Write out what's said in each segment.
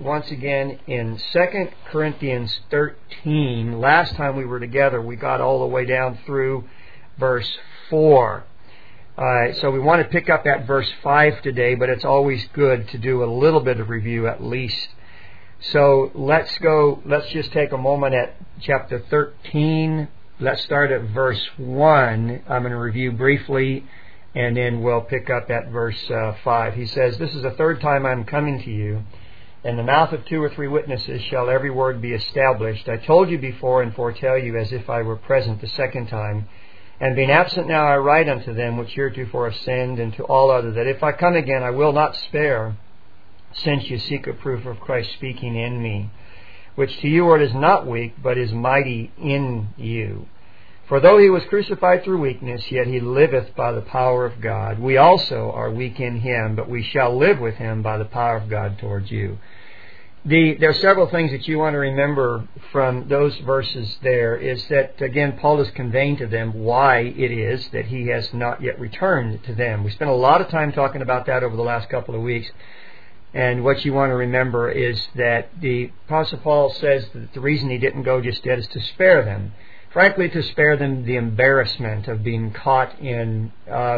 once again in 2 Corinthians 13. Last time we were together, we got all the way down through verse 4. So we want to pick up at verse 5 today, but it's always good to do a little bit of review at least. So let's just take a moment at chapter 13. Let's start at verse 1. I'm going to review briefly, and then we'll pick up at verse 5. He says, "This is the third time I'm coming to you. In the mouth of 2 or 3 witnesses shall every word be established. I told you before and foretell you as if I were present the second time. And being absent now I write unto them which heretofore have sinned, and to all other, that if I come again I will not spare, since you seek a proof of Christ speaking in me, which to you is not weak, but is mighty in you. For though he was crucified through weakness, yet he liveth by the power of God. We also are weak in him, but we shall live with him by the power of God towards you." There are several things that you want to remember from those verses there, is that, again, Paul is conveying to them why it is that he has not yet returned to them. We spent a lot of time talking about that over the last couple of weeks. And what you want to remember is that the Apostle Paul says that the reason he didn't go just yet is to spare them. Frankly, to spare them the embarrassment of being caught in,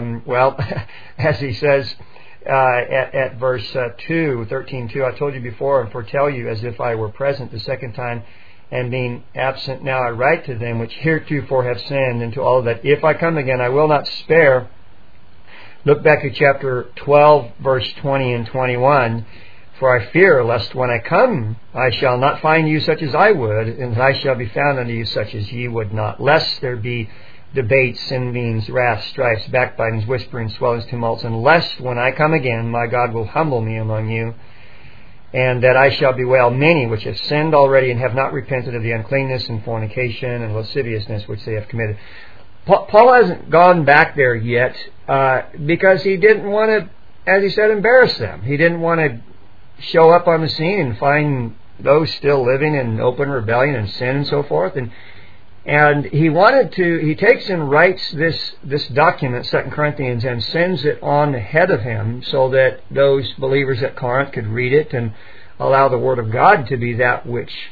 as he says, at verse 2, 13:2, "I told you before and foretell you as if I were present the second time, and being absent now I write to them which heretofore have sinned, and to all that if I come again I will not spare." Look back at chapter 12, verse 20 and 21. "For I fear lest when I come I shall not find you such as I would, and that I shall be found unto you such as ye would not, lest there be debates, envyings, wrath, strifes, backbitings, whisperings, swellings, tumults, and lest when I come again my God will humble me among you, and that I shall bewail many which have sinned already and have not repented of the uncleanness and fornication and lasciviousness which they have committed." Paul hasn't gone back there yet because he didn't want to, as he said, embarrass them. He didn't want to show up on the scene and find those still living in open rebellion and sin and so forth. And he takes and writes this document, 2 Corinthians, and sends it on ahead of him so that those believers at Corinth could read it and allow the Word of God to be that which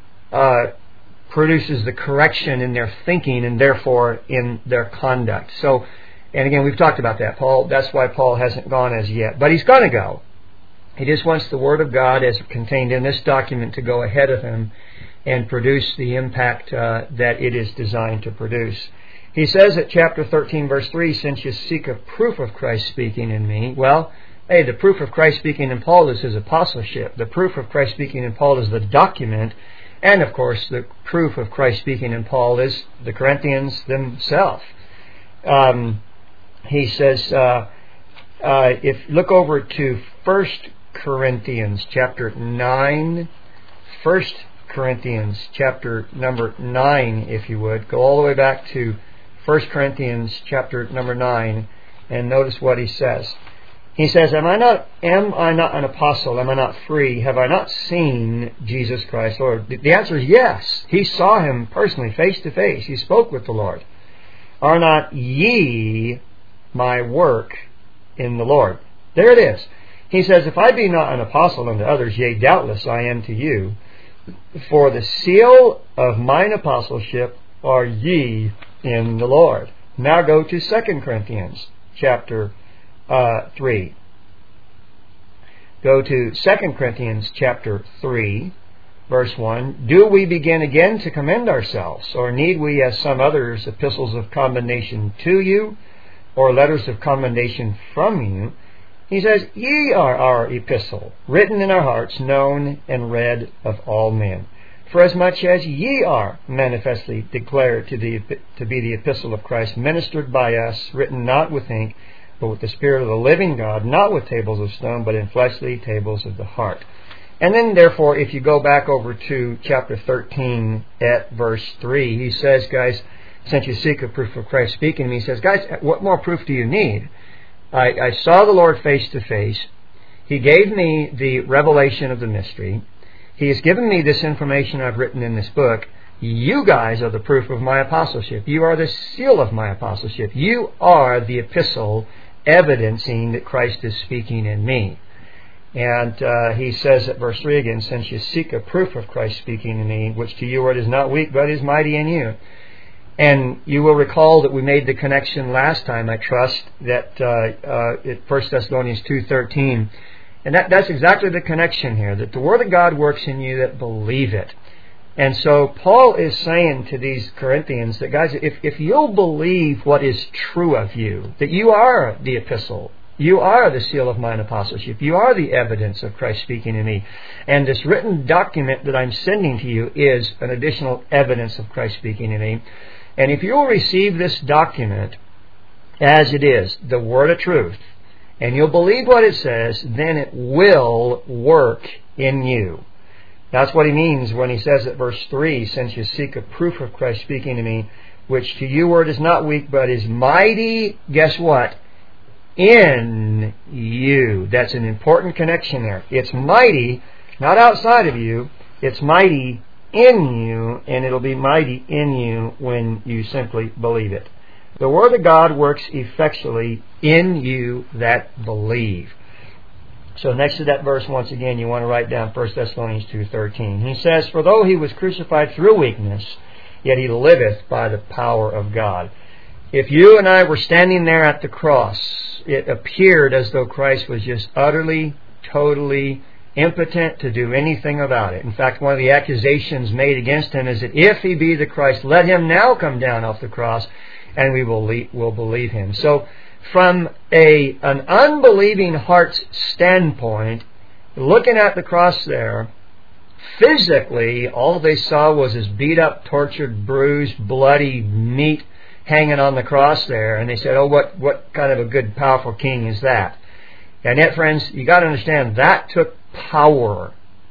produces the correction in their thinking and therefore in their conduct. So, and again, we've talked about that. That's why Paul hasn't gone as yet. But he's going to go. He just wants the Word of God as contained in this document to go ahead of him and produce the impact that it is designed to produce. He says at chapter 13, verse 3, "Since you seek a proof of Christ speaking in me." Well, the proof of Christ speaking in Paul is his apostleship. The proof of Christ speaking in Paul is the document. And, of course, the proof of Christ speaking in Paul is the Corinthians themselves. He says, if look over to 1 Corinthians chapter 9, 1 Corinthians chapter number 9, if you would. Go all the way back to 1 Corinthians chapter number 9, and notice what he says. He says, Am I not an apostle? Am I not free? Have I not seen Jesus Christ, Lord? The answer is yes. He saw him personally, face to face. He spoke with the Lord. Are not ye my work in the Lord? There it is. He says, If I be not an apostle unto others, yea, doubtless I am to you. For the seal of mine apostleship are ye in the Lord. Now go to 2 Corinthians chapter 3. Go to 2 Corinthians chapter 3, verse 1. "Do we begin again to commend ourselves, or need we, as some others, epistles of commendation to you, or letters of commendation from you?" He says, "Ye are our epistle, written in our hearts, known and read of all men. For as much as ye are manifestly declared to be the epistle of Christ, ministered by us, written not with ink, but with the Spirit of the living God, not with tables of stone, but in fleshly tables of the heart." And then, therefore, if you go back over to chapter 13 at verse 3, he says, guys, since you seek a proof of Christ speaking to me, he says, guys, what more proof do you need? I saw the Lord face to face. He gave me the revelation of the mystery. He has given me this information I've written in this book. You guys are the proof of my apostleship. You are the seal of my apostleship. You are the epistle evidencing that Christ is speaking in me. And he says at verse 3 again, since you seek a proof of Christ speaking to me, which to you word is not weak, but is mighty in you. And you will recall that we made the connection last time, I trust, that at 1 Thessalonians 2:13. And that's exactly the connection here, that the Word of God works in you that believe it. And so Paul is saying to these Corinthians that, guys, if you'll believe what is true of you, that you are the epistle, you are the seal of mine apostleship, you are the evidence of Christ speaking to me, and this written document that I'm sending to you is an additional evidence of Christ speaking to me. And if you'll receive this document as it is, the word of truth, and you'll believe what it says, then it will work in you. That's what he means when he says at verse 3, since you seek a proof of Christ speaking to me, which to you word is not weak, but is mighty, guess what? In you. That's an important connection there. It's mighty, not outside of you, it's mighty in you, and it'll be mighty in you when you simply believe it. The Word of God works effectually in you that believe. So next to that verse, once again, you want to write down 1 Thessalonians 2:13. He says, for though he was crucified through weakness, yet he liveth by the power of God. If you and I were standing there at the cross, it appeared as though Christ was just utterly, totally impotent to do anything about it. In fact, one of the accusations made against him is that if he be the Christ, let him now come down off the cross, and we will believe him. So, from an unbelieving heart's standpoint, looking at the cross there, physically, all they saw was this beat up, tortured, bruised, bloody meat hanging on the cross there, and they said, oh, what kind of a good, powerful king is that? And yet, friends, you got to understand, that took power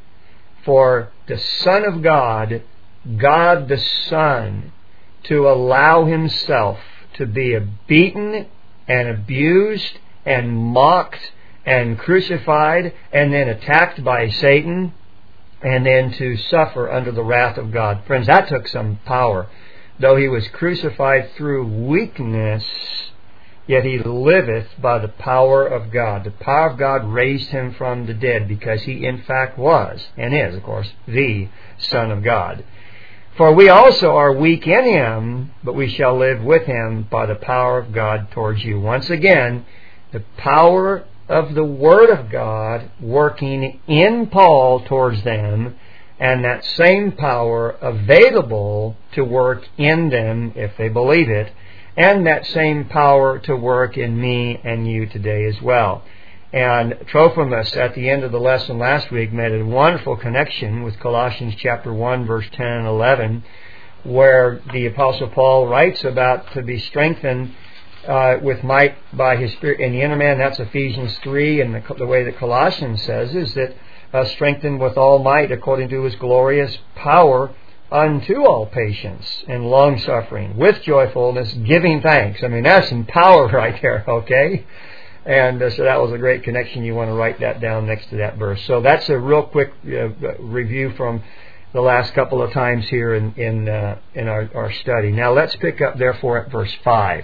for the Son of God, God the Son, to allow himself to be beaten and abused and mocked and crucified and then attacked by Satan and then to suffer under the wrath of God. Friends, that took some power. Though he was crucified through weakness, yet he liveth by the power of God. The power of God raised him from the dead because he in fact was, and is, of course, the Son of God. For we also are weak in him, but we shall live with him by the power of God towards you. Once again, the power of the Word of God working in Paul towards them, and that same power available to work in them if they believe it, and that same power to work in me and you today as well. And Trophimus, at the end of the lesson last week, made a wonderful connection with Colossians chapter 1, verse 10 and 11, where the Apostle Paul writes about to be strengthened with might by His Spirit in the inner man. That's Ephesians 3, and the way that Colossians says is that strengthened with all might according to His glorious power unto all patience and long-suffering, with joyfulness, giving thanks. I mean, that's some power right there, okay? And so that was a great connection. You want to write that down next to that verse. So that's a real quick review from the last couple of times here in our study. Now let's pick up therefore at verse 5,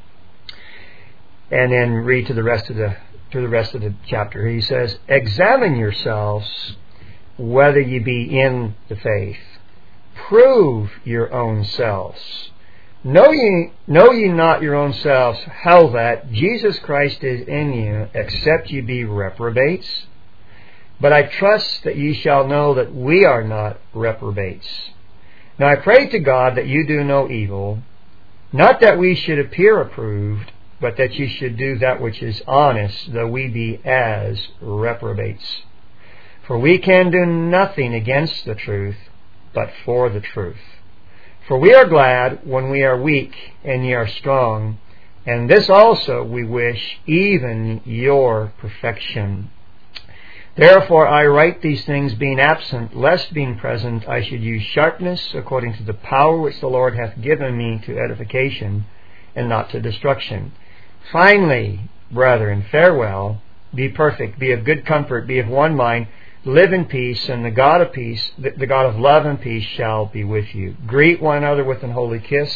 and then read to the rest of the chapter. He says, "Examine yourselves whether ye be in the faith. Prove your own selves. Know ye not your own selves how that Jesus Christ is in you, except ye be reprobates? But I trust that ye shall know that we are not reprobates. Now I pray to God that you do no evil, not that we should appear approved, but that ye should do that which is honest, though we be as reprobates. For we can do nothing against the truth, but for the truth. For we are glad when we are weak, and ye are strong, and this also we wish, even your perfection. Therefore I write these things being absent, lest being present I should use sharpness according to the power which the Lord hath given me to edification, and not to destruction. Finally, brethren, farewell, be perfect, be of good comfort, be of one mind, live in peace, and the God of peace, the God of love and peace shall be with you. Greet one another with an holy kiss.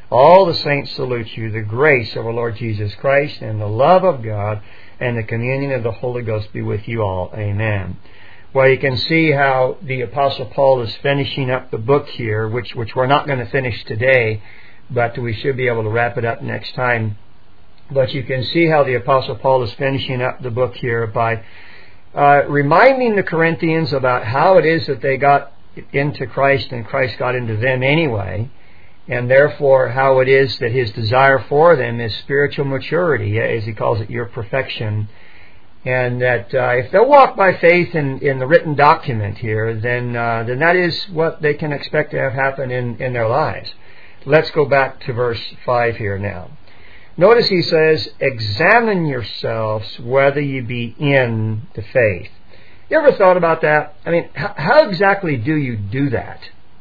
All the saints salute you. The grace of our Lord Jesus Christ and the love of God and the communion of the Holy Ghost be with you all. Amen. Well, you can see how the Apostle Paul is finishing up the book here, which we're not going to finish today, but we should be able to wrap it up next time. But you can see how the Apostle Paul is finishing up the book here by reminding the Corinthians about how it is that they got into Christ and Christ got into them anyway, and therefore how it is that his desire for them is spiritual maturity, as he calls it, your perfection. And that if they'll walk by faith in the written document here, then that is what they can expect to have happen in their lives. Let's go back to verse 5 here now. Notice he says, examine yourselves whether you be in the faith. You ever thought about that? I mean, how exactly do you do that?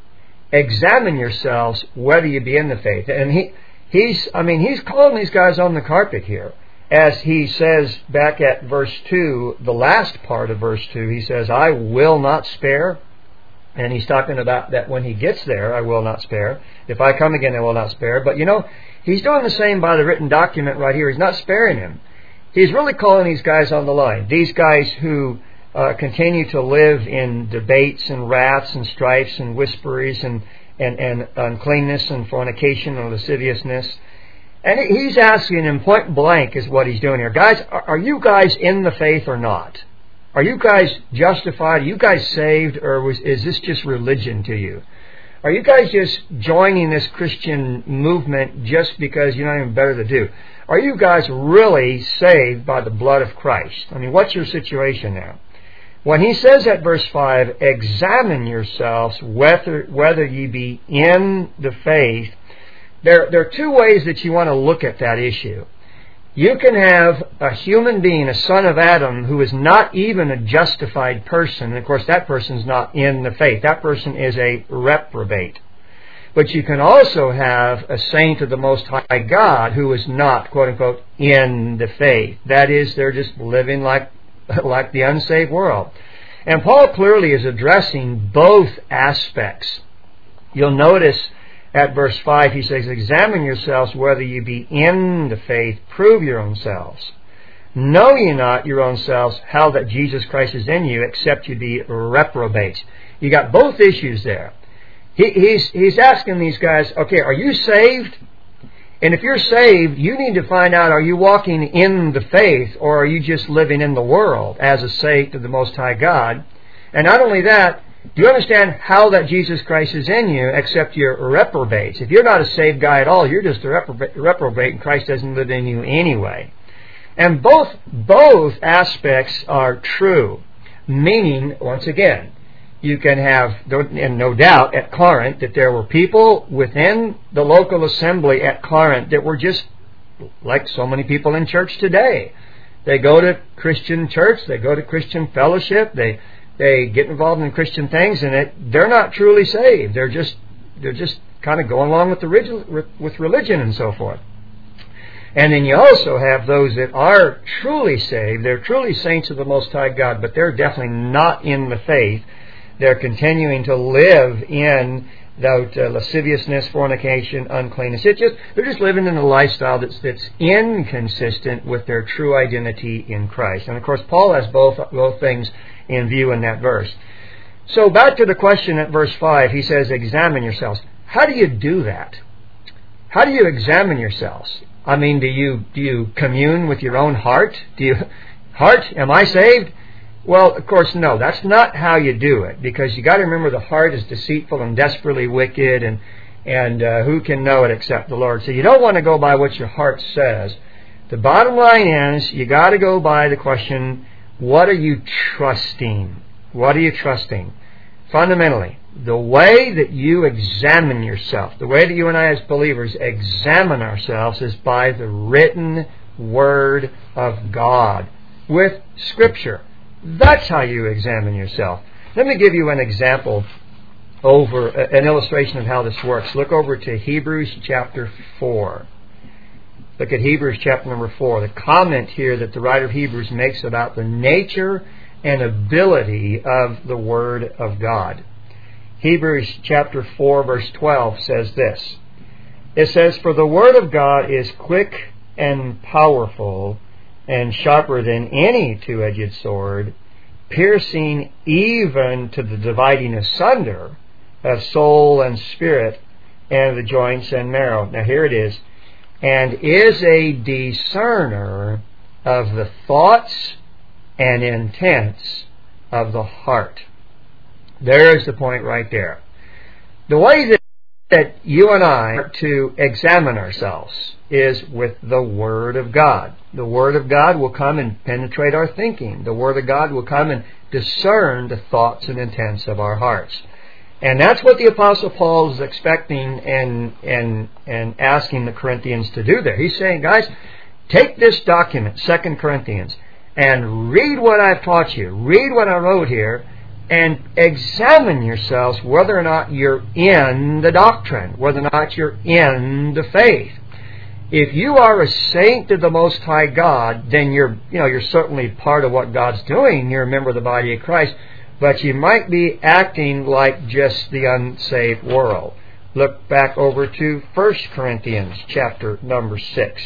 Examine yourselves whether you be in the faith. And he's calling these guys on the carpet here. As he says back at verse 2, the last part of verse 2, he says, I will not spare. And he's talking about that when he gets there, I will not spare. If I come again, I will not spare. But he's doing the same by the written document right here. He's not sparing him. He's really calling these guys on the line. These guys who continue to live in debates and wraths and strifes and whisperings and uncleanness and fornication and lasciviousness. And he's asking him point blank is what he's doing here. Guys, are you guys in the faith or not? Are you guys justified? Are you guys saved? Or is this just religion to you? Are you guys just joining this Christian movement just because you don't have anything better to do? Are you guys really saved by the blood of Christ? I mean, what's your situation now? When he says at verse 5, examine yourselves whether ye be in the faith, there are two ways that you want to look at that issue. You can have a human being, a son of Adam, who is not even a justified person. And of course, that person's not in the faith. That person is a reprobate. But you can also have a saint of the Most High God who is not, quote unquote, in the faith. That is, they're just living like the unsaved world. And Paul clearly is addressing both aspects. You'll notice at verse 5, he says, examine yourselves whether you be in the faith, prove your own selves. Know ye not your own selves how that Jesus Christ is in you, except you be reprobates. You got both issues there. He's asking these guys, okay, are you saved? And if you're saved, you need to find out, are you walking in the faith, or are you just living in the world as a saint of the Most High God? And not only that, do you understand how that Jesus Christ is in you, except you're reprobates? If you're not a saved guy at all, you're just a reprobate, and Christ doesn't live in you anyway. And both aspects are true. Meaning, once again, you can have, and no doubt at Corinth, that there were people within the local assembly at Corinth that were just like so many people in church today. They go to Christian church, they go to Christian fellowship, they get involved in Christian things, and they're not truly saved. They're just kind of going along with religion and so forth. And then you also have those that are truly saved. They're truly saints of the Most High God, but they're definitely not in the faith. They're continuing to live in that lasciviousness, fornication, uncleanness. They're just living in a lifestyle that's inconsistent with their true identity in Christ. And of course, Paul has both things in view in that verse. So back to the question at verse 5, he says, examine yourselves. How do you do that? How do you examine yourselves? I mean, do you commune with your own heart? Heart, am I saved? Well, of course, no. That's not how you do it, because you got to remember the heart is deceitful and desperately wicked, and who can know it except the Lord? So you don't want to go by what your heart says. The bottom line is you got to go by the question, what are you trusting? What are you trusting? Fundamentally, the way that you examine yourself, the way that you and I as believers examine ourselves is by the written Word of God with Scripture. That's how you examine yourself. Let me give you an example an illustration of how this works. Look over to Hebrews chapter 4. Look at Hebrews chapter number 4. The comment here that the writer of Hebrews makes about the nature and ability of the Word of God. Hebrews chapter 4 verse 12 says this, It says, "For the word of God is quick and powerful and sharper than any two-edged sword, piercing even to the dividing asunder of soul and spirit and the joints and marrow." Now here it is. "And is a discerner of the thoughts and intents of the heart." There's the point right there. The way that you and I are to examine ourselves is with the Word of God. The Word of God will come and penetrate our thinking. The Word of God will come and discern the thoughts and intents of our hearts. And that's what the Apostle Paul is expecting and asking the Corinthians to do there. He's saying, guys, take this document, 2 Corinthians, and read what I've taught you. Read what I wrote here, and examine yourselves whether or not you're in the doctrine, whether or not you're in the faith. If you are a saint of the Most High God, then you're certainly part of what God's doing. You're a member of the body of Christ, but you might be acting like just the unsaved world. Look back over to 1 Corinthians chapter number 6.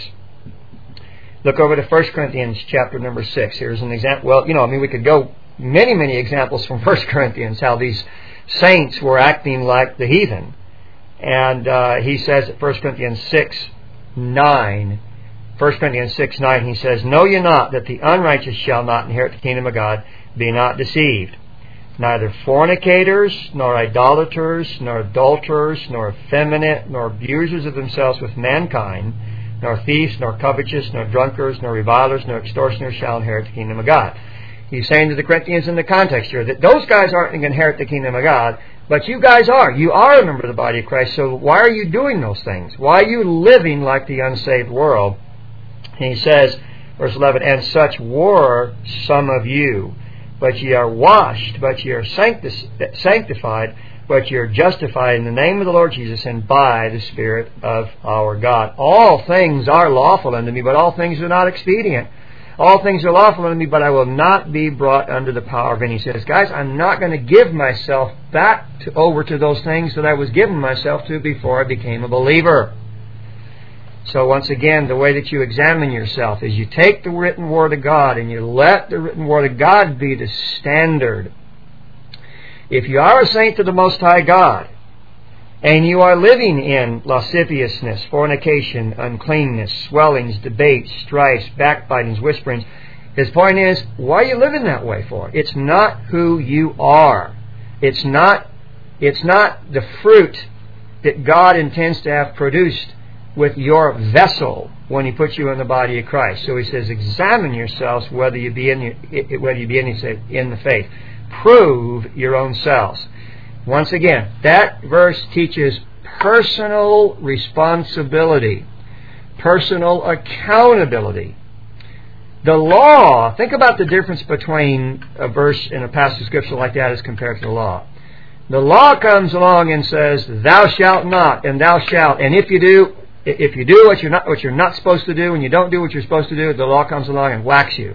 Look over to 1 Corinthians chapter number 6. Here's an example. Well, we could go many examples from 1 Corinthians, how these saints were acting like the heathen. And he says at 1 Corinthians 6:9, 1 Corinthians 6:9, he says, "Know ye not that the unrighteous shall not inherit the kingdom of God? Be not deceived. Neither fornicators, nor idolaters, nor adulterers, nor effeminate, nor abusers of themselves with mankind, nor thieves, nor covetous, nor drunkards, nor revilers, nor extortioners shall inherit the kingdom of God." He's saying to the Corinthians in the context here that those guys aren't going to inherit the kingdom of God, but you guys are. You are a member of the body of Christ, so why are you doing those things? Why are you living like the unsaved world? And he says, verse 11, "And such were some of you, but ye are washed, but ye are sanctified, but ye are justified in the name of the Lord Jesus and by the Spirit of our God. All things are lawful unto me, but all things are not expedient. All things are lawful unto me, but I will not be brought under the power of any." He says, guys, I'm not going to give myself back over to those things that I was giving myself to before I became a believer. So once again, the way that you examine yourself is you take the written Word of God and you let the written Word of God be the standard. If you are a saint of the Most High God, and you are living in lasciviousness, fornication, uncleanness, swellings, debates, strifes, backbitings, whisperings, his point is, why are you living that way for? It's not who you are. It's not the fruit that God intends to have produced with your vessel when He puts you in the body of Christ. So He says, examine yourselves whether you be in the faith. Prove your own selves. Once again, that verse teaches personal responsibility, personal accountability. The law, think about the difference between a verse in a passage of Scripture like that as compared to the law. The law comes along and says, "Thou shalt not," and "Thou shalt," and if you do what you're not supposed to do, and you don't do what you're supposed to do, the law comes along and whacks you.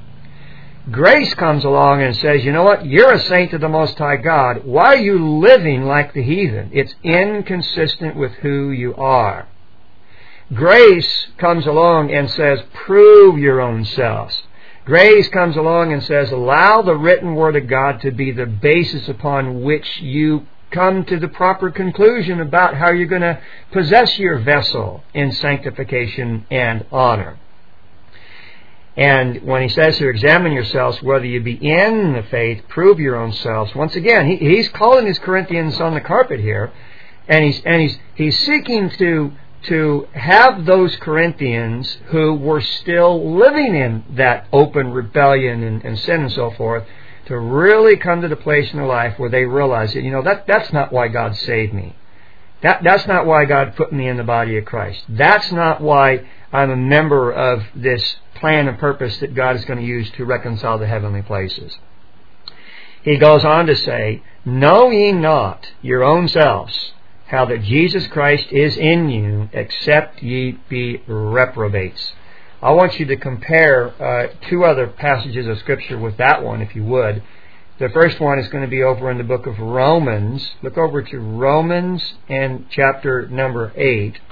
Grace comes along and says, you know what? You're a saint of the Most High God. Why are you living like the heathen? It's inconsistent with who you are. Grace comes along and says, prove your own selves. Grace comes along and says, allow the written Word of God to be the basis upon which you come to the proper conclusion about how you're going to possess your vessel in sanctification and honor. And when he says to examine yourselves whether you be in the faith, prove your own selves. Once again, he's calling his Corinthians on the carpet here, and he's seeking to have those Corinthians who were still living in that open rebellion and sin and so forth, to really come to the place in their life where they realize that, that's not why God saved me. That's not why God put me in the body of Christ. That's not why I'm a member of this plan and purpose that God is going to use to reconcile the heavenly places. He goes on to say, know ye not your own selves, how that Jesus Christ is in you, except ye be reprobates. I want you to compare two other passages of Scripture with that one, if you would. The first one is going to be over in the book of Romans. Look over to Romans and chapter number 8.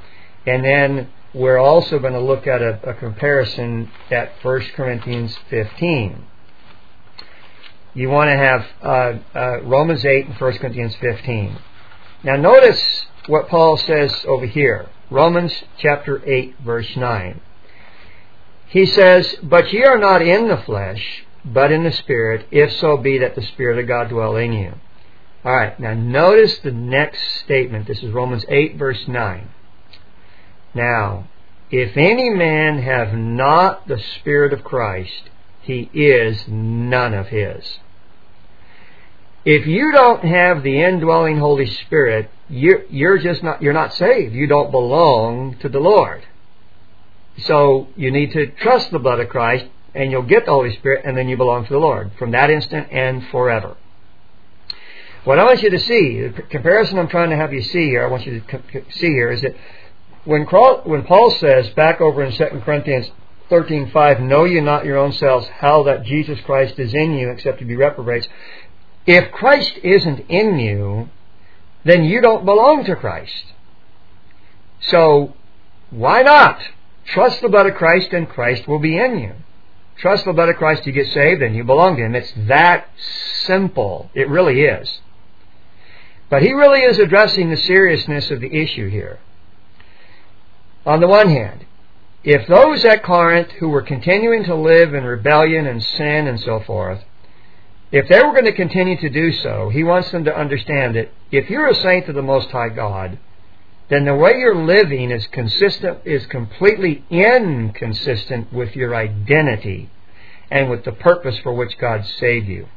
And then we're also going to look at a comparison at 1 Corinthians 15. You want to have Romans 8 and 1 Corinthians 15. Now notice what Paul says over here. Romans chapter 8, verse 9. He says, "But ye are not in the flesh, but in the Spirit, if so be that the Spirit of God dwell in you." All right, now notice the next statement. This is Romans 8, verse 9. "Now, if any man have not the Spirit of Christ, he is none of his." If you don't have the indwelling Holy Spirit, you're not saved. You don't belong to the Lord. So you need to trust the blood of Christ, and you'll get the Holy Spirit, and then you belong to the Lord from that instant and forever. What I want you to see, the comparison I'm trying to have you see here, I want you to see here, is that when Paul says back over in 2 Corinthians 13:5, "Know ye not your own selves how that Jesus Christ is in you, except you be reprobates." If Christ isn't in you, then you don't belong to Christ. So why not? Trust the blood of Christ and Christ will be in you. Trust the blood of Christ, you get saved, and you belong to Him. It's that simple. It really is. But he really is addressing the seriousness of the issue here. On the one hand, if those at Corinth who were continuing to live in rebellion and sin and so forth, if they were going to continue to do so, he wants them to understand that if you're a saint of the Most High God, then the way you're living is completely inconsistent with your identity and with the purpose for which God saved you.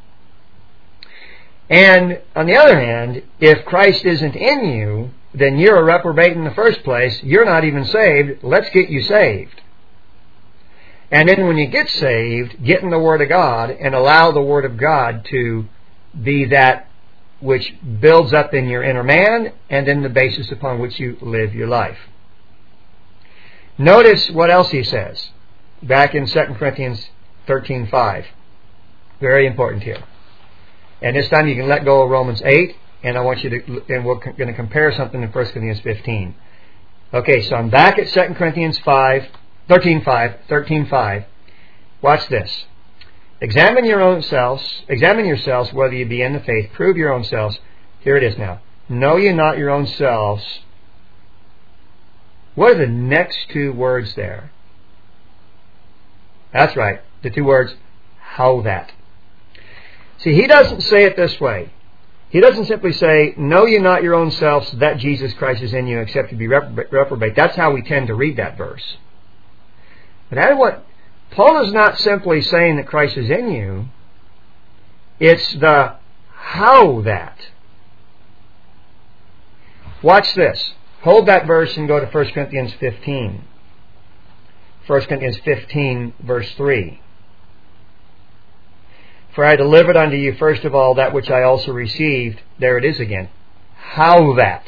And on the other hand, if Christ isn't in you, then you're a reprobate in the first place. You're not even saved. Let's get you saved. And then when you get saved, get in the Word of God and allow the Word of God to be that which builds up in your inner man and then the basis upon which you live your life. Notice what else he says back in 2 Corinthians 13:5. Very important here. And this time you can let go of Romans 8, and I want you to, and we're going to compare something in 1 Corinthians 15. Okay, so I'm back at 2 Corinthians 13:5. Watch this. Examine yourselves whether you be in the faith. Prove your own selves. Here it is now. Know ye not your own selves. What are the next two words there? That's right. The two words, how that. See, he doesn't say it this way. He doesn't simply say, know ye not your own selves that Jesus Christ is in you, except you be reprobate. That's how we tend to read that verse. But that is what Paul is not simply saying that Christ is in you. It's the how that. Watch this. Hold that verse and go to 1 Corinthians 15. 1 Corinthians 15, verse 3. For I delivered unto you first of all that which I also received. There it is again. How that.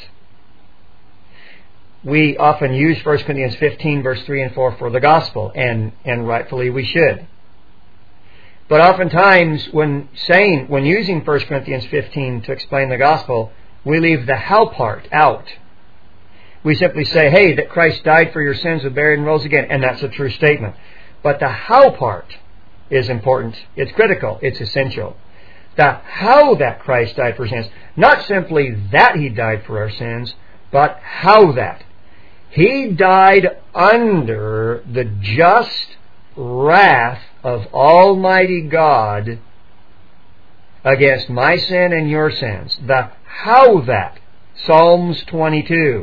We often use 1 Corinthians 15, verse 3 and 4 for the gospel, and rightfully we should. But oftentimes when using 1 Corinthians 15 to explain the gospel, we leave the how part out. We simply say, hey, that Christ died for your sins, was buried, and rose again, and that's a true statement. But the how part is important. It's critical. It's essential. The how that Christ died for sins. Not simply that He died for our sins, but how that. He died under the just wrath of Almighty God against my sin and your sins. The how that. Psalms 22.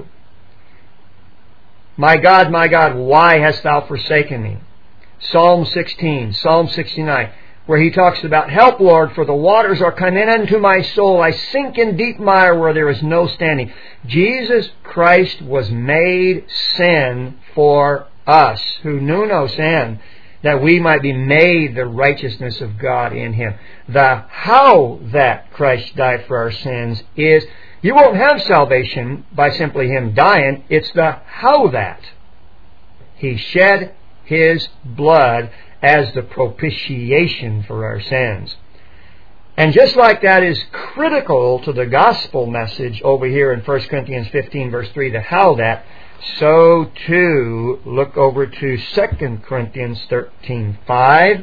My God, why hast thou forsaken me? Psalm 16, Psalm 69, where he talks about, help, Lord, for the waters are come in unto my soul. I sink in deep mire where there is no standing. Jesus Christ was made sin for us, who knew no sin, that we might be made the righteousness of God in Him. The how that Christ died for our sins is, you won't have salvation by simply Him dying. It's the how that. He shed His blood as the propitiation for our sins. And just like that is critical to the gospel message over here in 1 Corinthians 15 verse 3, the how that, so too look over to 2 Corinthians 13:5.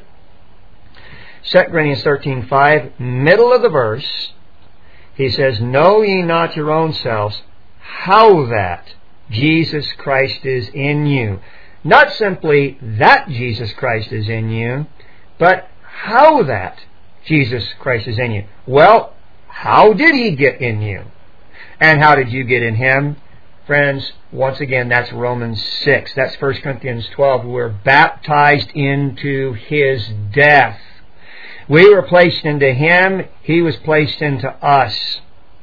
2 Corinthians 13:5, middle of the verse, he says, know ye not your own selves how that Jesus Christ is in you. Not simply that Jesus Christ is in you, but how that Jesus Christ is in you. Well, how did He get in you? And how did you get in Him? Friends, once again, that's Romans 6. That's 1 Corinthians 12. We're baptized into His death. We were placed into Him. He was placed into us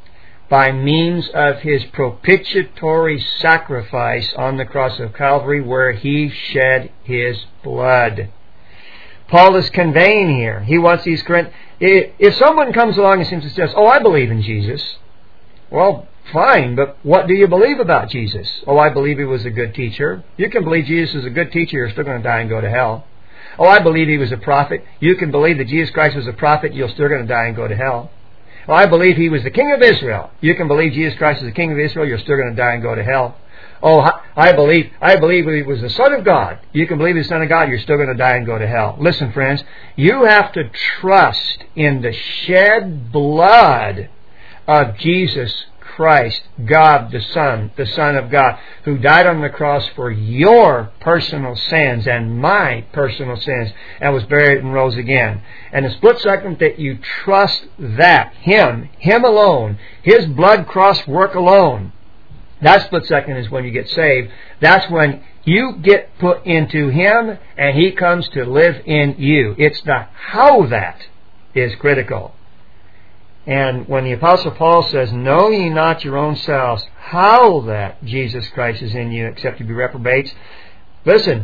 by means of His propitiatory sacrifice on the cross of Calvary, where He shed His blood. Paul is conveying here. He wants these Corinthians. If someone comes along and says, I believe in Jesus. Well, fine, but what do you believe about Jesus? I believe He was a good teacher. You can believe Jesus is a good teacher, you're still going to die and go to hell. I believe He was a prophet. You can believe that Jesus Christ was a prophet, you're still going to die and go to hell. I believe He was the King of Israel. You can believe Jesus Christ is the King of Israel, you're still going to die and go to hell. I believe He was the Son of God. You can believe He's the Son of God, you're still going to die and go to hell. Listen, friends, you have to trust in the shed blood of Jesus Christ, God the Son of God, who died on the cross for your personal sins and my personal sins, and was buried and rose again. And the split second that you trust that, Him alone, His blood cross work alone, that split second is when you get saved. That's when you get put into Him and He comes to live in you. It's the how that is critical. And when the Apostle Paul says, know ye not your own selves how that Jesus Christ is in you, except you be reprobates. Listen,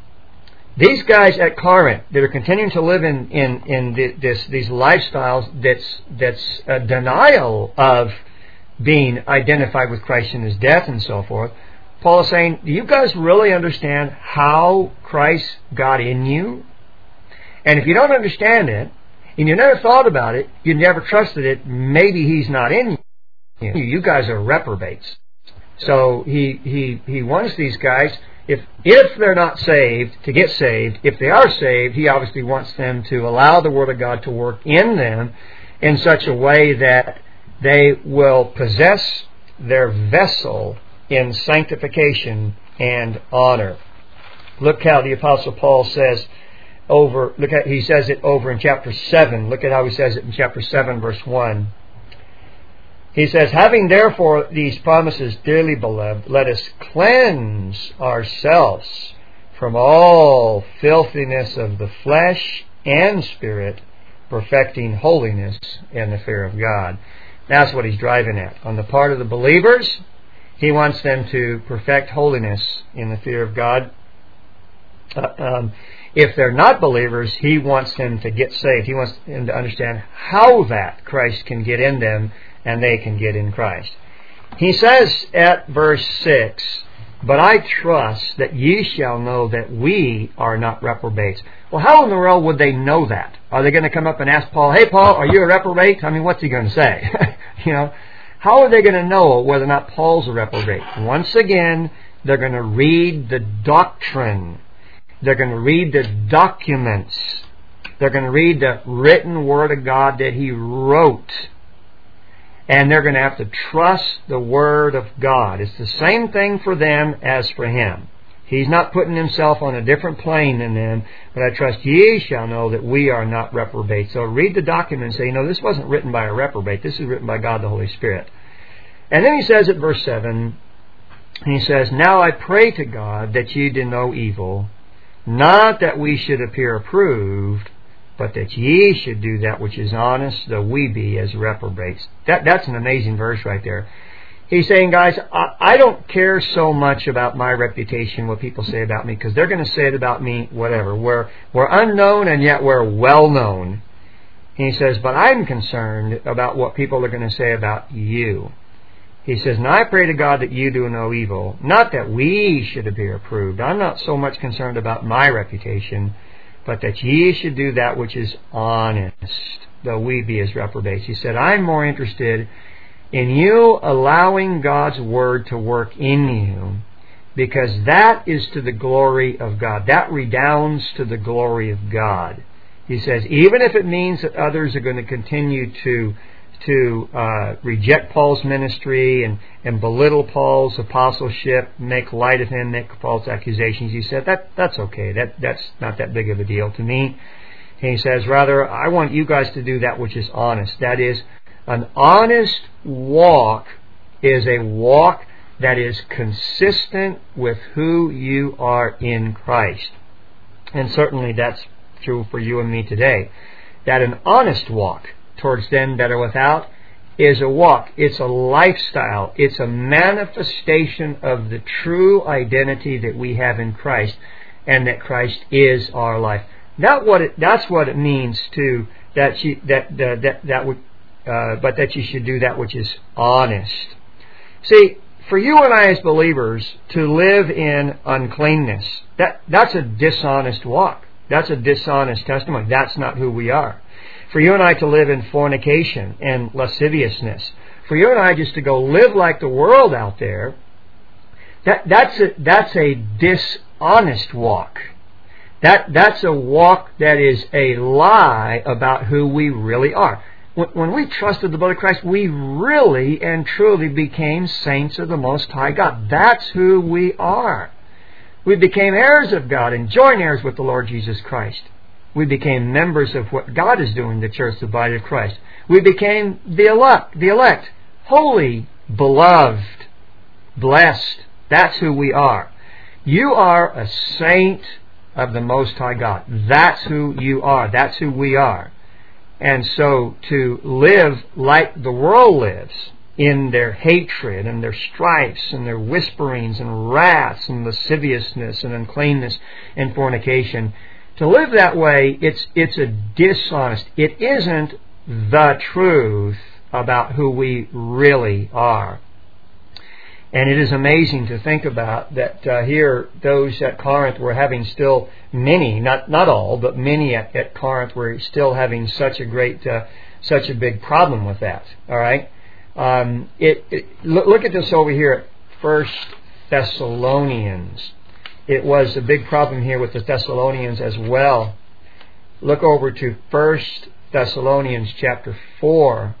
these guys at Corinth that are continuing to live in these lifestyles that's a denial of being identified with Christ in His death and so forth, Paul is saying, do you guys really understand how Christ got in you? And if you don't understand it, and you never thought about it, you never trusted it, maybe He's not in you. You guys are reprobates. So he wants these guys, if they're not saved, to get saved. If they are saved, He obviously wants them to allow the Word of God to work in them in such a way that they will possess their vessel in sanctification and honor. Look how the Apostle Paul says, he says it over in chapter 7. Look at how he says it in chapter 7, verse 1. He says, having therefore these promises, dearly beloved, let us cleanse ourselves from all filthiness of the flesh and spirit, perfecting holiness in the fear of God. That's what he's driving at. On the part of the believers, he wants them to perfect holiness in the fear of God. If they're not believers, he wants them to get saved. He wants them to understand how that Christ can get in them and they can get in Christ. He says at verse 6, but I trust that ye shall know that we are not reprobates. Well, how in the world would they know that? Are they going to come up and ask Paul, hey Paul, are you a reprobate? I mean, what's he going to say? How are they going to know whether or not Paul's a reprobate? Once again, they're going to read the doctrine. They're going to read the documents. They're going to read the written Word of God that he wrote. And they're going to have to trust the Word of God. It's the same thing for them as for him. He's not putting himself on a different plane than them. But I trust ye shall know that we are not reprobates. So read the document and say, this wasn't written by a reprobate. This is written by God the Holy Spirit. And then he says at verse 7, he says, now I pray to God that ye do no evil, not that we should appear approved, but that ye should do that which is honest, though we be as reprobates. That's an amazing verse right there. He's saying, guys, I don't care so much about my reputation, what people say about me, because they're going to say it about me, whatever. We're unknown and yet we're well known. He says, but I'm concerned about what people are going to say about you. He says, and I pray to God that you do no evil, not that we should appear approved. I'm not so much concerned about my reputation, but that ye should do that which is honest. though we be as reprobates. He said, I'm more interested in you allowing God's Word to work in you, because that is to the glory of God. That redounds to the glory of God. He says, even if it means that others are going to continue to reject Paul's ministry and belittle Paul's apostleship, make light of him, make false accusations, he said, that's okay. That's not that big of a deal to me. And he says, rather, I want you guys to do that which is honest. That is, an honest walk is a walk that is consistent with who you are in Christ. And certainly that's true for you and me today. That an honest walk towards them that are without is a walk. It's a lifestyle. It's a manifestation of the true identity that we have in Christ, and that Christ is our life. That's what it means to but that you should do that which is honest. See, for you and I as believers to live in uncleanness, that's a dishonest walk. That's a dishonest testimony. That's not who we are. For you and I to live in fornication and lasciviousness, for you and I just to go live like the world out there, that's a dishonest walk. That's a walk that is a lie about who we really are. When we trusted the blood of Christ, we really and truly became saints of the Most High God. That's who we are. We became heirs of God and joint heirs with the Lord Jesus Christ. We became members of what God is doing, the church, the body of Christ. We became the elect, holy, beloved, blessed. That's who we are. You are a saint of the Most High God. That's who you are. That's who we are. And so to live like the world lives, in their hatred and their strifes and their whisperings and wraths and lasciviousness and uncleanness and fornication, to live that way, it's a dishonest. It isn't the truth about who we really are. And it is amazing to think about that here those at Corinth were having still many, not all, but many at Corinth were still having such a big problem with that. All right, look at this over here at 1 Thessalonians. It was a big problem here with the Thessalonians as well. Look over to 1 Thessalonians chapter 4.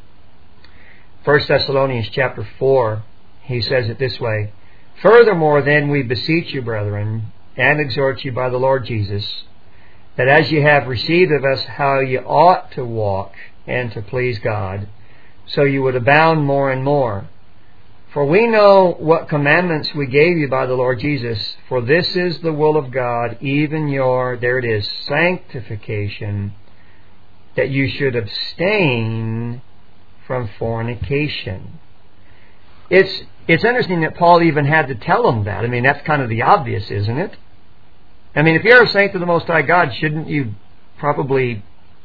1 Thessalonians chapter 4. He says it this way, furthermore, then we beseech you, brethren, and exhort you by the Lord Jesus, that as you have received of us how you ought to walk and to please God, so you would abound more and more. For we know what commandments we gave you by the Lord Jesus, for this is the will of God, even your, there it is, sanctification, that you should abstain from fornication. It's interesting that Paul even had to tell them that. I mean, that's kind of the obvious, isn't it? I mean, if you're a saint of the Most High God, shouldn't you probably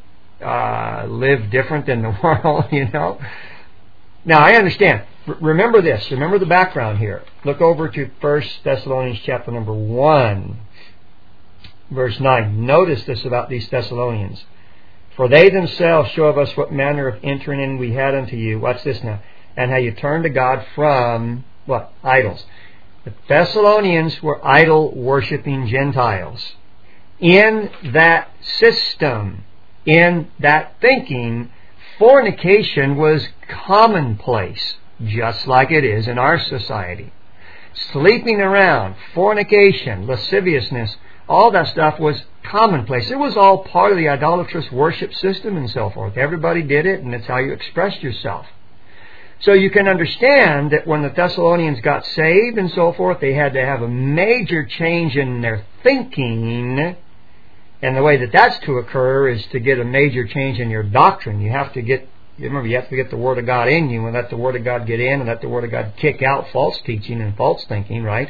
live different than the world, you know? Now, I understand. Remember this. Remember the background here. Look over to 1 Thessalonians chapter number 1, verse 9. Notice this about these Thessalonians. For they themselves show of us what manner of entering in we had unto you. Watch this now. And how you turned to God from, what? Idols. The Thessalonians were idol-worshipping Gentiles. In that system, in that thinking, fornication was commonplace, just like it is in our society. Sleeping around, fornication, lasciviousness, all that stuff was commonplace. It was all part of the idolatrous worship system and so forth. Everybody did it, and it's how you expressed yourself. So you can understand that when the Thessalonians got saved and so forth, they had to have a major change in their thinking. And the way that that's to occur is to get a major change in your doctrine. You have to get the Word of God in you and let the Word of God get in and let the Word of God kick out false teaching and false thinking, right?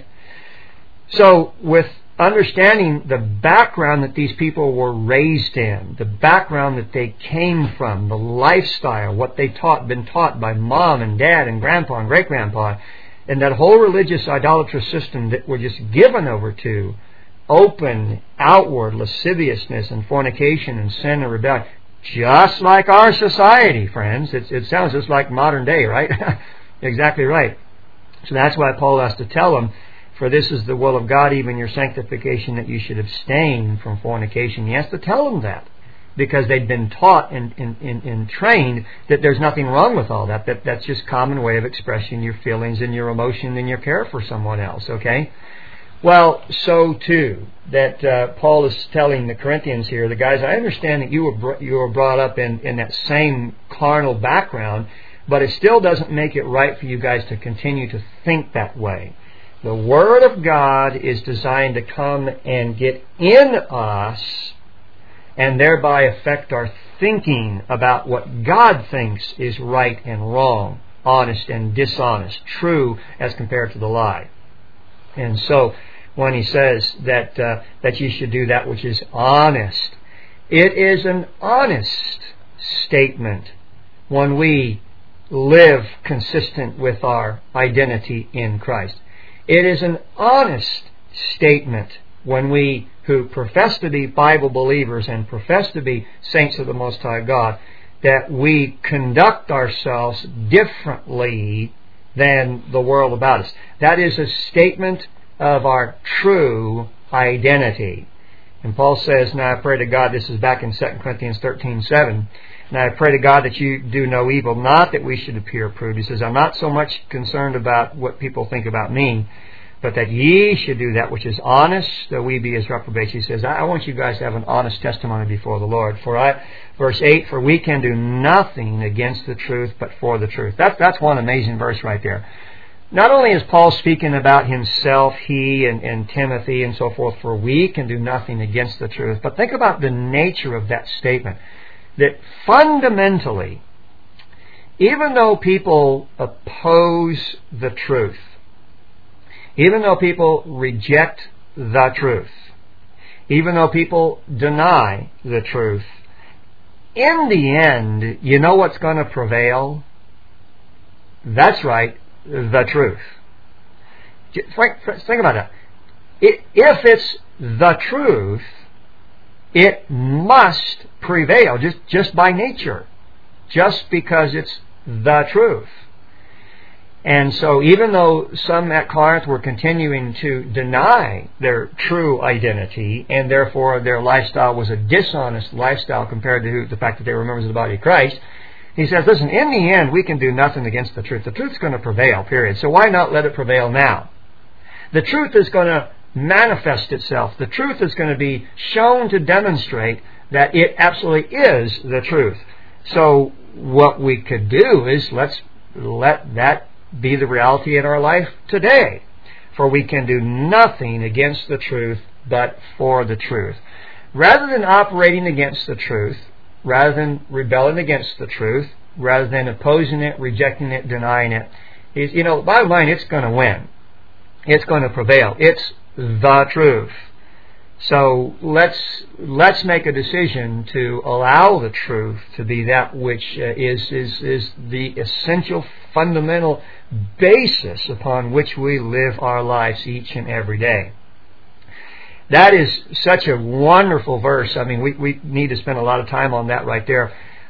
So with understanding the background that these people were raised in, the background that they came from, the lifestyle, what they been taught by mom and dad and grandpa and great-grandpa, and that whole religious idolatrous system that we're just given over to, open, outward lasciviousness and fornication and sin and rebellion, just like our society, friends. It sounds just like modern day, right? Exactly right. So that's why Paul has to tell them, for this is the will of God, even your sanctification, that you should abstain from fornication. He has to tell them that, because they've been taught and trained that there's nothing wrong with all that. That's just common way of expressing your feelings and your emotion and your care for someone else, okay? Well, so too, that Paul is telling the Corinthians here, the guys, I understand that you were brought up in that same carnal background, but it still doesn't make it right for you guys to continue to think that way. The Word of God is designed to come and get in us and thereby affect our thinking about what God thinks is right and wrong, honest and dishonest, true as compared to the lie. And so when he says that you should do that which is honest, it is an honest statement when we live consistent with our identity in Christ. It is an honest statement when we who profess to be Bible believers and profess to be saints of the Most High God, that we conduct ourselves differently than the world about us. That is a statement of our true identity. And Paul says, now I pray to God, this is back in 2 Corinthians 13:7, and I pray to God that you do no evil, not that we should appear approved. He says, I'm not so much concerned about what people think about me, but that ye should do that which is honest, though we be as reprobates. He says, I want you guys to have an honest testimony before the Lord. Verse 8, for we can do nothing against the truth, but for the truth. That's one amazing verse right there. Not only is Paul speaking about himself, he and Timothy and so forth, for we can do nothing against the truth, but think about the nature of that statement. That fundamentally, even though people oppose the truth, even though people reject the truth, even though people deny the truth, in the end, you know what's going to prevail? That's right, the truth. Think about that. If it's the truth, it must prevail just by nature, just because it's the truth. And so even though some at Corinth were continuing to deny their true identity, and therefore their lifestyle was a dishonest lifestyle compared to the fact that they were members of the body of Christ, he says, listen, in the end we can do nothing against the truth. The truth's going to prevail, period. So why not let it prevail now? The truth is going to manifest itself. The truth is going to be shown to demonstrate that it absolutely is the truth. So what we could do is let's let that be the reality in our life today. For we can do nothing against the truth, but for the truth. Rather than operating against the truth, rather than rebelling against the truth, rather than opposing it, rejecting it, denying it, bottom line, it's going to win. It's going to prevail. It's the truth. So let's make a decision to allow the truth to be that which is the essential, fundamental basis upon which we live our lives each and every day. That is such a wonderful verse. I mean, we need to spend a lot of time on that right there.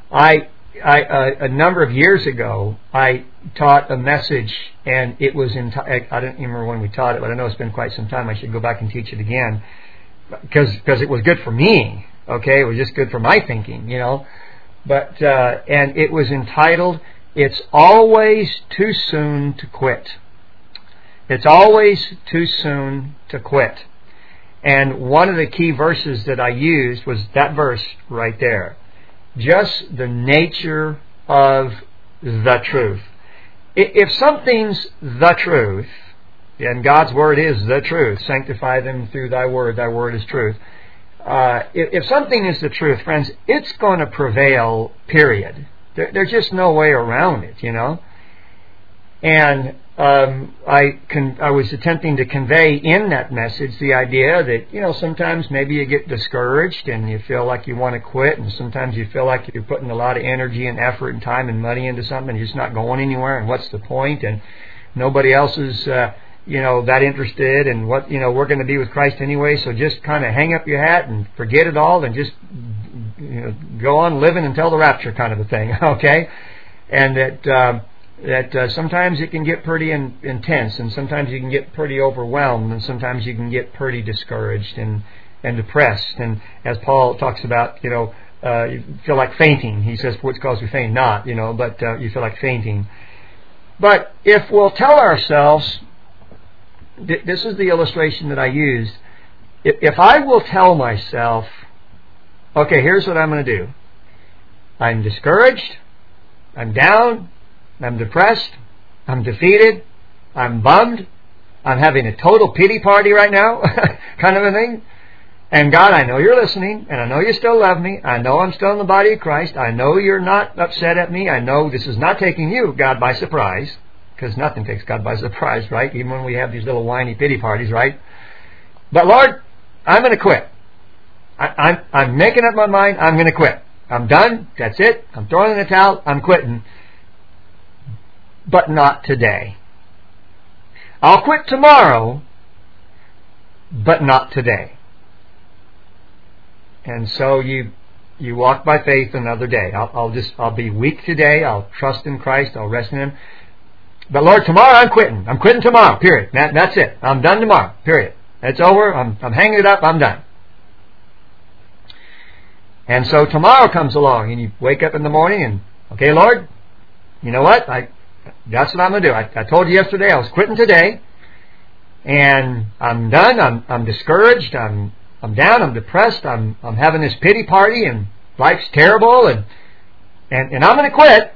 A number of years ago, I taught a message, and it was I don't even remember when we taught it, but I know it's been quite some time. I should go back and teach it again, because it was good for me. Okay, it was just good for my thinking, But and it was entitled, "It's Always Too Soon to Quit." It's always too soon to quit. And one of the key verses that I used was that verse right there. Just the nature of the truth. If something's the truth, and God's Word is the truth, sanctify them through Thy Word is truth. If something is the truth, friends, it's going to prevail, period. There's just no way around it, And I was attempting to convey in that message the idea that, sometimes maybe you get discouraged and you feel like you want to quit, and sometimes you feel like you're putting a lot of energy and effort and time and money into something and you're just not going anywhere, and what's the point? And nobody else is, that interested, and we're going to be with Christ anyway, so just kind of hang up your hat and forget it all and just, go on living until the rapture kind of a thing, okay? And that sometimes it can get pretty intense, and sometimes you can get pretty overwhelmed, and sometimes you can get pretty discouraged and depressed. And as Paul talks about, you feel like fainting. He says, "What's caused you faint?" Not, but you feel like fainting. But if we'll tell ourselves, this is the illustration that I used. If I will tell myself, okay, here's what I'm going to do. I'm discouraged. I'm down. I'm depressed. I'm defeated. I'm bummed. I'm having a total pity party right now, kind of a thing. And God, I know you're listening, and I know you still love me. I know I'm still in the body of Christ. I know you're not upset at me. I know this is not taking you, God, by surprise, because nothing takes God by surprise, right? Even when we have these little whiny pity parties, right? But Lord, I'm going to quit. I'm making up my mind. I'm going to quit. I'm done. That's it. I'm throwing in the towel. I'm quitting. But not today. I'll quit tomorrow, but not today. And so you walk by faith another day. I'll be weak today. I'll trust in Christ. I'll rest in Him. But Lord, tomorrow I'm quitting. I'm quitting tomorrow. Period. That's it. I'm done tomorrow. Period. It's over. I'm hanging it up. I'm done. And so tomorrow comes along, and you wake up in the morning, and okay, Lord, you know what? That's what I'm going to do. I told you yesterday I was quitting today, and I'm done. I'm discouraged. I'm down. I'm depressed. I'm having this pity party, and life's terrible, and I'm going to quit.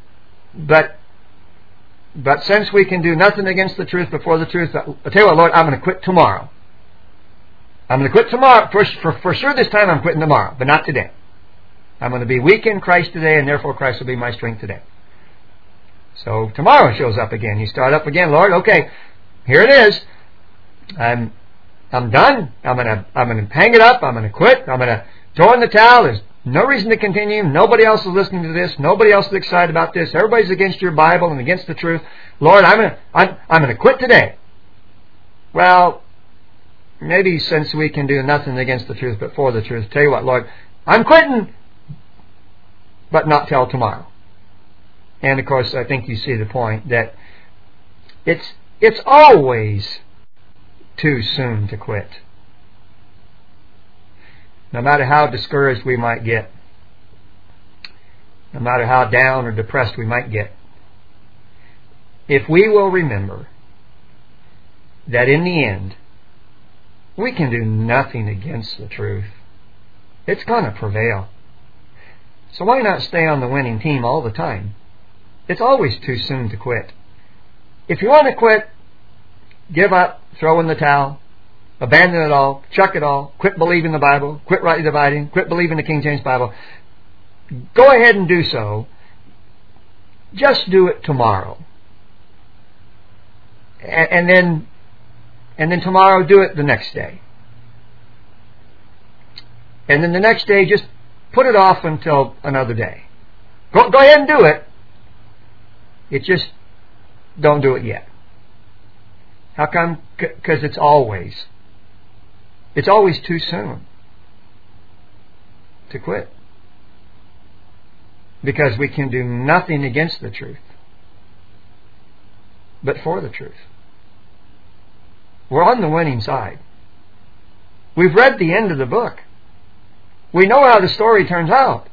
But since we can do nothing against the truth before the truth, I'll tell you what, Lord, I'm going to quit tomorrow. I'm going to quit tomorrow. For sure this time I'm quitting tomorrow, but not today. I'm going to be weak in Christ today, and therefore Christ will be my strength today. So tomorrow shows up again. You start up again, Lord, okay, here it is. I'm done. I'm going to hang it up. I'm going to quit. I'm going to throw in the towel. There's no reason to continue. Nobody else is listening to this. Nobody else is excited about this. Everybody's against your Bible and against the truth. Lord, I'm going to quit today. Well, maybe since we can do nothing against the truth but for the truth, tell you what, Lord, I'm quitting, but not till tomorrow. And of course, I think you see the point that it's always too soon to quit. No matter how discouraged we might get, no matter how down or depressed we might get, if we will remember that in the end, we can do nothing against the truth, it's going to prevail. So why not stay on the winning team all the time? It's always too soon to quit. If you want to quit, give up, throw in the towel, abandon it all, chuck it all, quit believing the Bible, quit rightly dividing, quit believing the King James Bible. Go ahead and do so. Just do it tomorrow. And then tomorrow do it the next day. And then the next day just put it off until another day. Go ahead and do it. It just don't do it yet. How come? Because it's always too soon to quit. Because we can do nothing against the truth, but for the truth. We're on the winning side. We've read the end of the book. We know how the story turns out.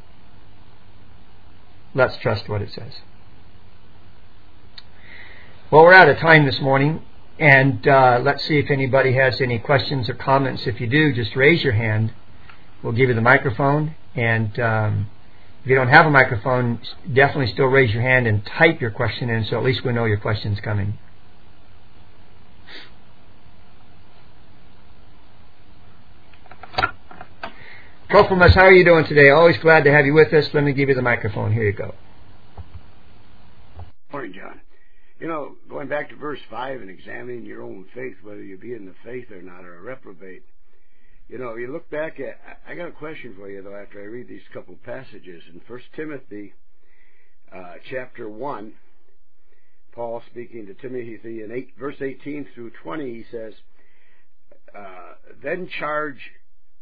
Let's trust what it says. Well, we're out of time this morning, and let's see if anybody has any questions or comments. If you do, just raise your hand. We'll give you the microphone, and if you don't have a microphone, definitely still raise your hand and type your question in, so at least we know your question's coming. Trophimus, how are you doing today? Always glad to have you with us. Let me give you the microphone. Here you go. Morning, John. Going back to verse 5 and examining your own faith, whether you be in the faith or not, or a reprobate. You look back at, I got a question for you, though, after I read these couple passages. In 1 Timothy chapter 1, Paul speaking to Timothy in verse 18 through 20, he says, then charge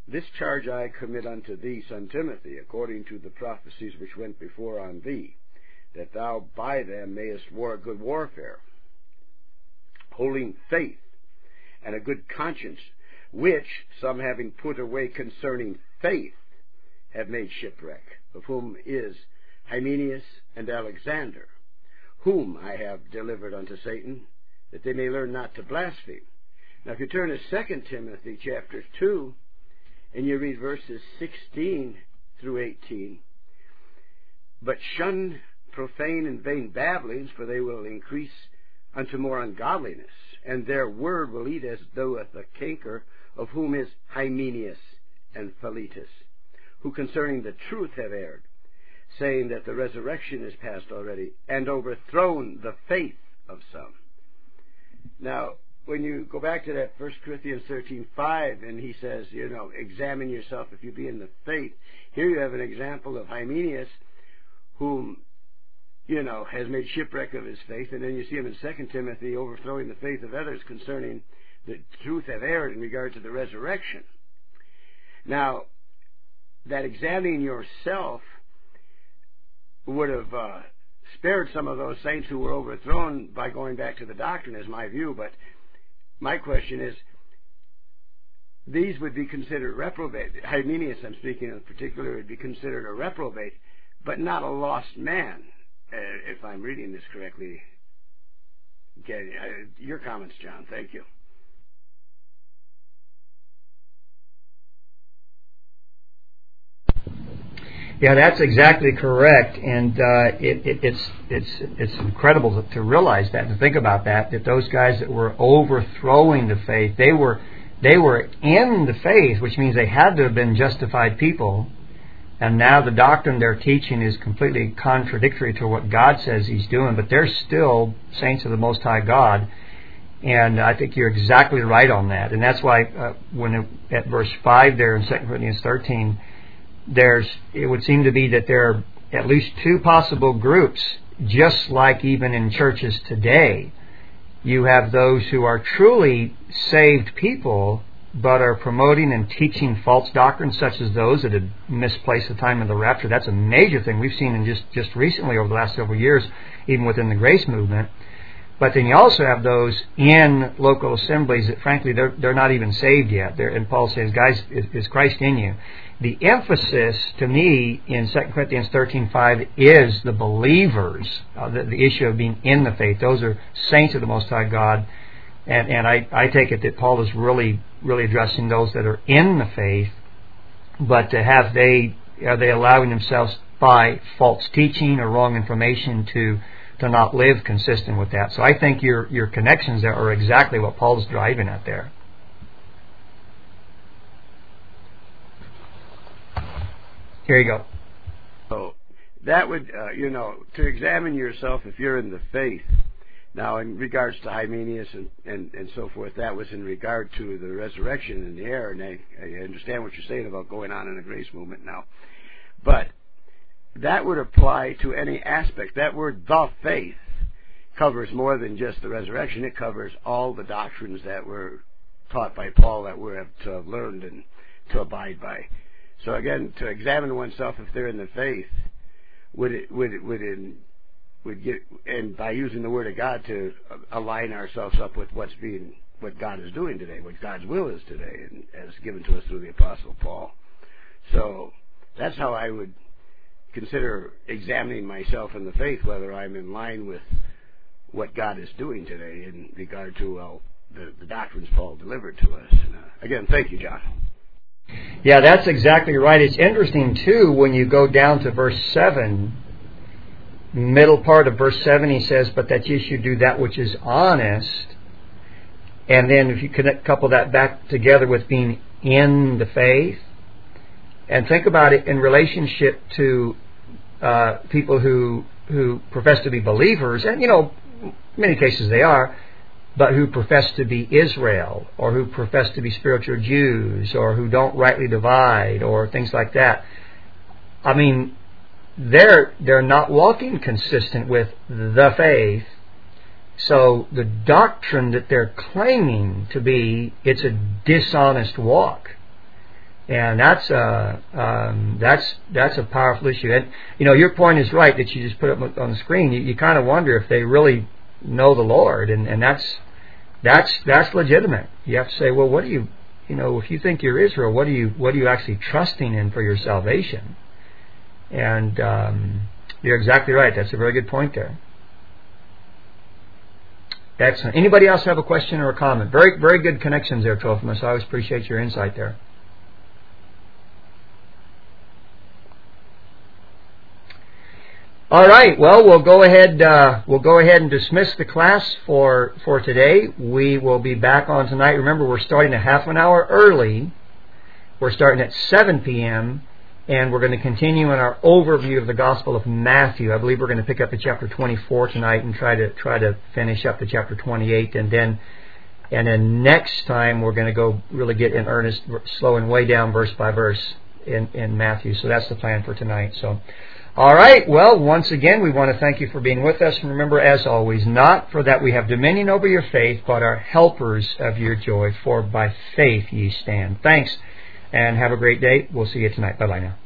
This charge I commit unto thee, son Timothy, according to the prophecies which went before on thee, that thou by them mayest war a good warfare, holding faith and a good conscience, which some having put away concerning faith have made shipwreck, of whom is Hymenaeus and Alexander, whom I have delivered unto Satan, that they may learn not to blaspheme. Now if you turn to 2 Timothy chapter 2, and you read verses 16 through 18, but shun profane and vain babblings, for they will increase unto more ungodliness, and their word will eat as doeth a canker, of whom is Hymenaeus and Philetus, who concerning the truth have erred, saying that the resurrection is past already, and overthrown the faith of some. Now, when you go back to that 1 Corinthians 13:5, and he says, examine yourself if you be in the faith. Here you have an example of Hymenaeus, whom, has made shipwreck of his faith, and then you see him in 2 Timothy overthrowing the faith of others concerning the truth have erred in regard to the resurrection. Now, that examining yourself would have spared some of those saints who were overthrown by going back to the doctrine, is my view, but my question is, these would be considered reprobate. Hymenaeus, I'm speaking in particular, would be considered a reprobate, but not a lost man, if I'm reading this correctly. Okay, your comments, John. Thank you. Yeah, that's exactly correct, and it's incredible to realize that, to think about that those guys that were overthrowing the faith, they were in the faith, which means they had to have been justified people, and now the doctrine they're teaching is completely contradictory to what God says He's doing, but they're still saints of the Most High God, and I think you're exactly right on that, and that's why at verse 5 there in 2 Corinthians 13, it would seem to be that there are at least two possible groups, just like even in churches today. You have those who are truly saved people, but are promoting and teaching false doctrines such as those that have misplaced the time of the rapture. That's a major thing we've seen in just recently over the last several years, even within the grace movement. But then you also have those in local assemblies that frankly they're not even saved yet. And Paul says, guys, is Christ in you? The emphasis to me in 2 Corinthians 13:5 is the believers, the issue of being in the faith. Those are saints of the Most High God. And I take it that Paul is really addressing those that are in the faith, but are they allowing themselves by false teaching or wrong information to not live consistent with that. So I think your connections there are exactly what Paul's driving at there. Here you go. So that would, to examine yourself if you're in the faith. Now, in regards to Hymenaeus and so forth, that was in regard to the resurrection in the air, and I understand what you're saying about going on in the grace movement now. But that would apply to any aspect. That word, the faith, covers more than just the resurrection. It covers all the doctrines that were taught by Paul that we have to have learned and to abide by. So again, to examine oneself if they're in the faith would get, and by using the Word of God to align ourselves up with what God is doing today, what God's will is today, and as given to us through the Apostle Paul. So that's how I would consider examining myself in the faith, whether I'm in line with what God is doing today in regard to the doctrines Paul delivered to us. And, again, thank you, John. Yeah, that's exactly right. It's interesting, too, when you go down to verse 7, middle part of verse 7, he says, but that ye should do that which is honest. And then if you couple that back together with being in the faith, and think about it in relationship to people who profess to be believers, and, in many cases they are, but who profess to be Israel, or who profess to be spiritual Jews, or who don't rightly divide, or things like that. I mean, they're not walking consistent with the faith. So the doctrine that they're claiming to be, it's a dishonest walk. And that's a powerful issue. And your point is right that you just put up on the screen. You kind of wonder if they really know the Lord, and that's legitimate. You have to say, well, what do you if you think you're Israel, what are you actually trusting in for your salvation? And you're exactly right. That's a very good point there. Excellent. Anybody else have a question or a comment? Very, very good connections there, Trophimus. I always appreciate your insight there. All right. Well, we'll go ahead and dismiss the class for today. We will be back on tonight. Remember, we're starting a half an hour early. We're starting at 7 p.m. and we're going to continue in our overview of the Gospel of Matthew. I believe we're going to pick up at chapter 24 tonight and try to finish up to chapter 28, and then next time we're going to go really get in earnest, slowing way down verse by verse in Matthew. So that's the plan for tonight. So. All right, well, once again, we want to thank you for being with us. And remember, as always, not for that we have dominion over your faith, but are helpers of your joy, for by faith ye stand. Thanks, and have a great day. We'll see you tonight. Bye-bye now.